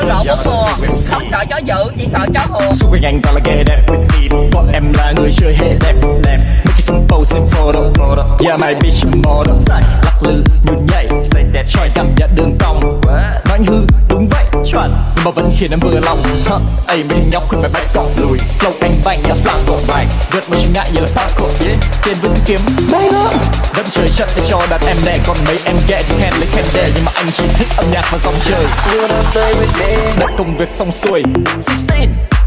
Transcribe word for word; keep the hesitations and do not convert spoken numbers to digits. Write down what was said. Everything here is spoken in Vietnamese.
rộ bốn mùa. Không sợ chó dữ, chỉ sợ chó hùa. Xung quanh anh toàn là ghê đẹp, bọn em là người chơi hệ đẹp. Make it simple, xem photo. Yeah, my bitch model. Lắc lư, nhún nhảy, cho anh cảm nhận đường cong. Nói anh hư, đúng vậy, nhưng mà vẫn khiến em vừa lòng. Ây, mấy nhóc khuyên mày bách cọc lùi. Flow anh bành, yeah, flank cổ bài. Vượt một chừng ngại như là parkour. Tiền vẫn kiếm, bay nữa. Đâm trời chất để cho đàn em đẻ. Còn mấy em ghẹ thì khen lấy khen đẻ. Nhưng mà anh chỉ thích âm nhạc và dòng chơi. Đã công việc xong xuôi, sixteen